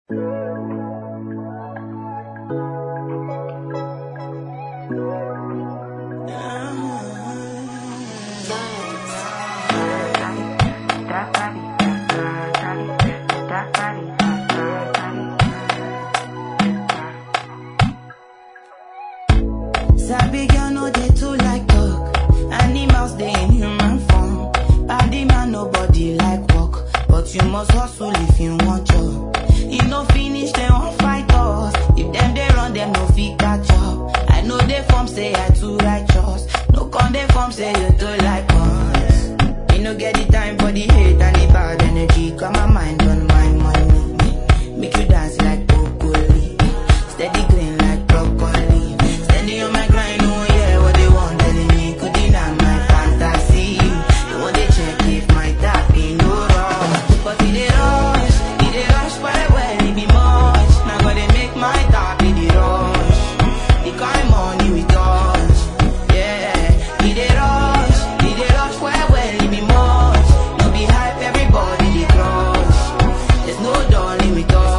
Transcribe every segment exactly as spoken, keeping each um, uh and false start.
Sabi girl no dey too like talk. Animals dey in human form. Body man nobody like work, but you must hustle if you want job. You no finish dem wan fight us. If dem dey run dem no fit catch up. I know dey form say I too righteous. No come dey form say you too like us. You no get the time for the hate and the bad energy. Got my mind on my money. Make you dance like broccoli. Steady green like broccoli. Standing on my grind, oh yeah, what they want telling me could deny my fantasy. They want to check if my tap ain't no wrong. But it dey rush, it dey rush well well, it be much. Now gotta make my tap in the rush. The kind money we touch, yeah. It dey rush, it dey rush well well, it be much. No be hype, everybody dey crush. There's no darling with us.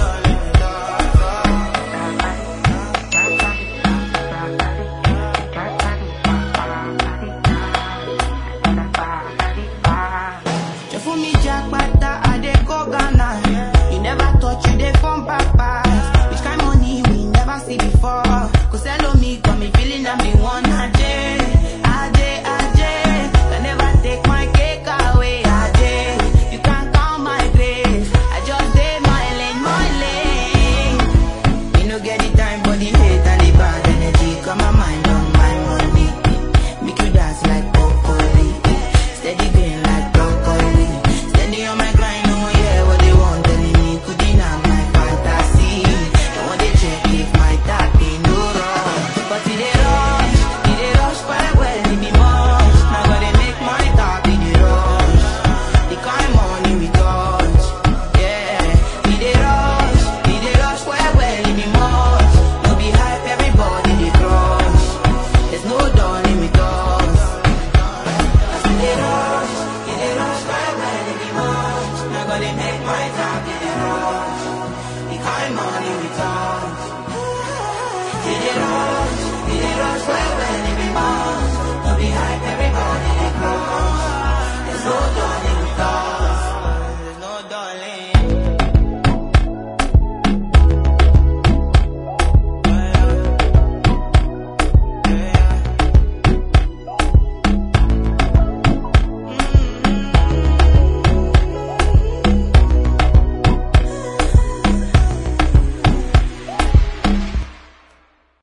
For me, Jack Bata, I dey go Ghana. You never thought you dey from papas. Which kind money we never see before? Cause hello me, got me feeling I'm the one. Ajay, Ajay, Ajay. Can never take my cake away. Ajay, you can't count my grace. I just dey my lane, my lane. You no get the time for the hate and the bad energy. Got my mind on my money. Make you dance like broccoli. Steady green like broccoli. Standing on my grind, oh yeah, what they want telling me could deny my fantasy. They want to check if my tap ain't no wrong. But it dey rush, it dey rush quite well, it be much. Now gotta make my tap in the rush. The kind money we touch, yeah. It dey rush, it dey rush quite well, it be much. No be hype, everybody dey crush. There's no darling with us. It dey rush, it dey rush quite well, it be much. Now gotta make my tap in the rush. The kind money we touch, it dey rush.